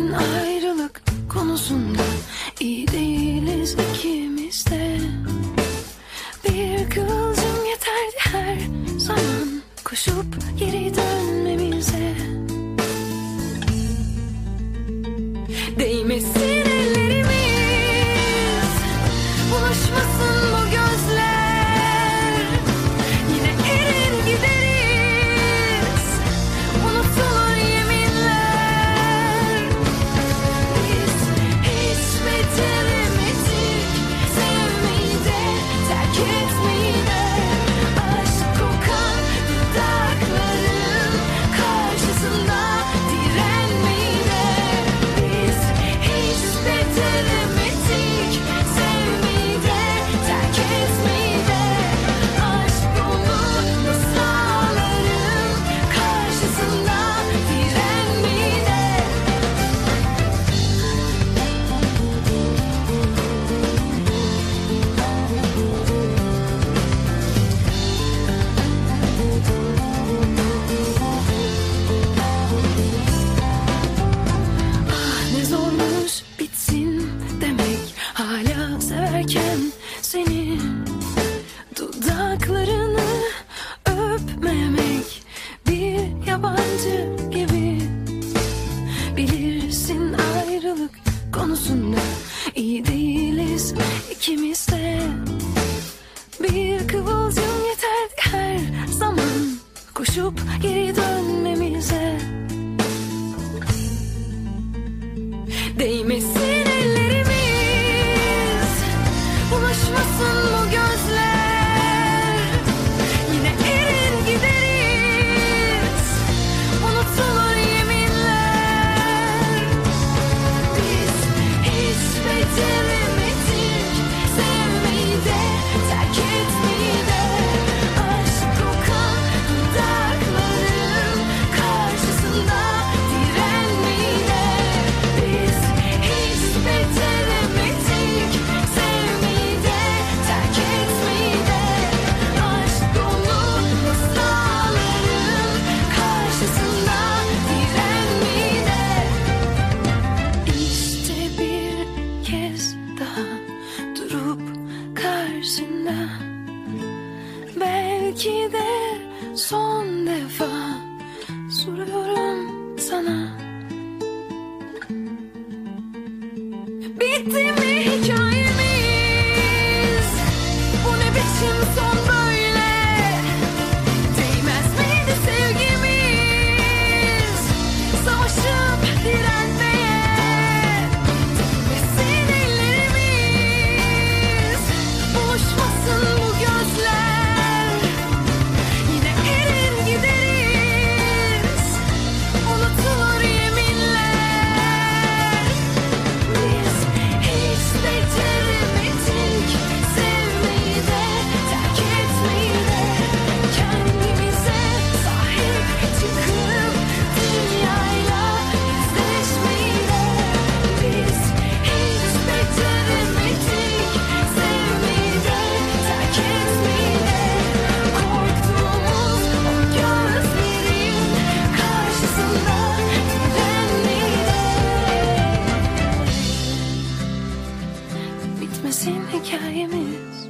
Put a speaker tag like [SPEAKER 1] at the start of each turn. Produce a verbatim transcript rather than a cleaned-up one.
[SPEAKER 1] Bilirsin ayrılık konusunda iyi değiliz ikimiz de. Bir kıvılcım yeterdi her zaman koşup geri dönmemize. Değmesin ellerimiz, buluşmasın bu gözler. Yine erir gideriz, unutulur yeminler. Biz hiç beceremedik sevmeyi de terk etmeyi de. Aşk kokan dudakların karşısında direnmeyi de. Biz hiç beceremedik sevmeyi de terk etmeyi de. Aşk dolu masalların karşısında direnmeyi de. Ah ne zormuş bitsin demek, hala severken seni. Dudaklarını öpmemek bir yabancı gibi. Bilirsin ayrılık konusunda iyi değiliz ikimiz de. Bir kıvılcım yeterdi her zaman koşup geri dönmemize. Değmesin ellerimiz, bulaşmasın bu gözler. Yine erir gideriz, unutulur yeminler. Biz hiç beceremedik sevmeyi de terk etmeyi de. Aşk kokan dudakların karşısında direnmeyi de. Biz hiç beceremedik sevmeyi de terk etmeyi de. Aşk dolu masalların karşısında direnmeyi de. İşte bir kez daha durup karşında, belki de son defa soruyorum sana. Bitti mi hikayemiz? Bu ne biçim son böyle? Değmez miydi sevgimiz savaşıp direnmeye? Değmesin ellerimiz, buluşmasın bu gözler. Yine erir gideriz, unutulur yeminler. Biz hiç beceremedik sevmeyi de terk etmeyi de. Kendimize sahip çıkıp dünyayla yüzleşmeyi de. Biz hiç beceremedik sevmeyi de terk etmeyi de. Korktuğumuz o gözlerin karşısında direnmeyi de. Bitmesin hikayemiz,